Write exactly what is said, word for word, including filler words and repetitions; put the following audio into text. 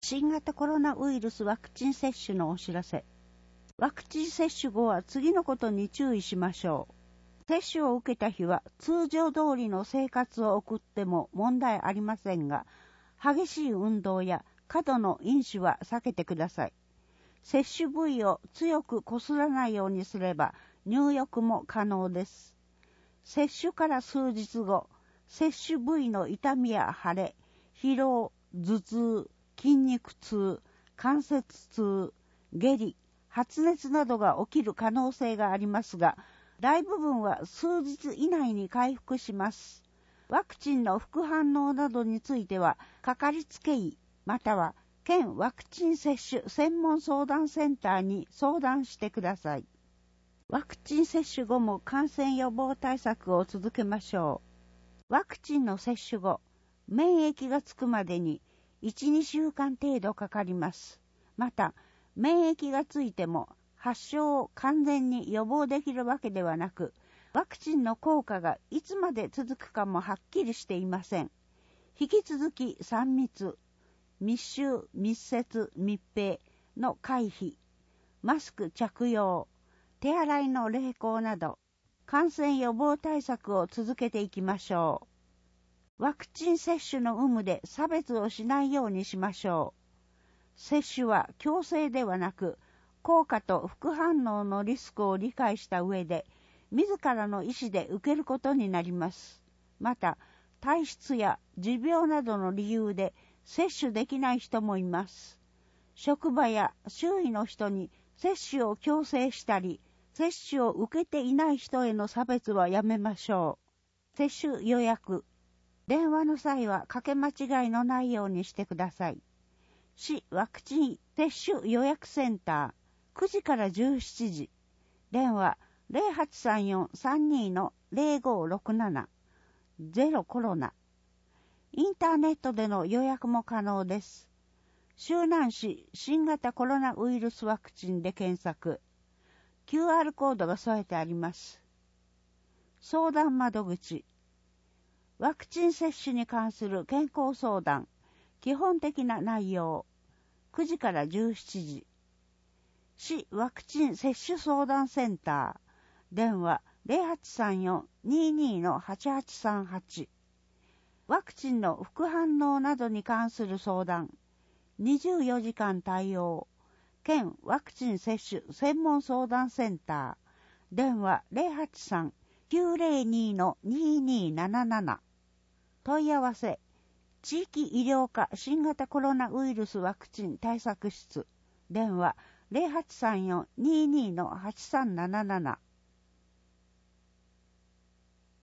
新型コロナウイルスワクチン接種のお知らせ。ワクチン接種後は次のことに注意しましょう。接種を受けた日は通常通りの生活を送っても問題ありませんが、激しい運動や過度の飲酒は避けてください。接種部位を強くこすらないようにすれば入浴も可能です。接種から数日後、接種部位の痛みや腫れ、疲労、頭痛、筋肉痛、関節痛、下痢、発熱などが起きる可能性がありますが、大部分は数日以内に回復します。ワクチンの副反応などについては、かかりつけ医、または県ワクチン接種専門相談センターに相談してください。ワクチン接種後も感染予防対策を続けましょう。ワクチンの接種後、免疫がつくまでにいち、にしゅうかん程度かかります。また、免疫がついても発症を完全に予防できるわけではなく、ワクチンの効果がいつまで続くかもはっきりしていません。引き続きさん密、密集、密接、密閉の回避、マスク着用、手洗いの励行など、感染予防対策を続けていきましょう。ワクチン接種の有無で差別をしないようにしましょう。接種は強制ではなく、効果と副反応のリスクを理解した上で、自らの意思で受けることになります。また、体質や持病などの理由で接種できない人もいます。職場や周囲の人に接種を強制したり、接種を受けていない人への差別はやめましょう。接種予約。電話の際はかけ間違いのないようにしてください。市ワクチン接種予約センターくじからじゅうしちじ。電話 ゼロはちさんよん さんに ゼロごろくなな ゼロコロナ。インターネットでの予約も可能です。周南市新型コロナウイルスワクチンで検索。キューアール コードが添えてあります。相談窓口。ワクチン接種に関する健康相談。基本的な内容。くじからじゅうしちじ。市ワクチン接種相談センター。電話 ゼロはちさんよん にに はちはちさんはち。ワクチンの副反応などに関する相談。にじゅうよじかん対応。県ワクチン接種専門相談センター。電話 ゼロはちさん きゅうゼロに にになななな。問い合わせ。地域医療課新型コロナウイルスワクチン対策室。電話 ゼロはちさんよん にに はちさんなななな。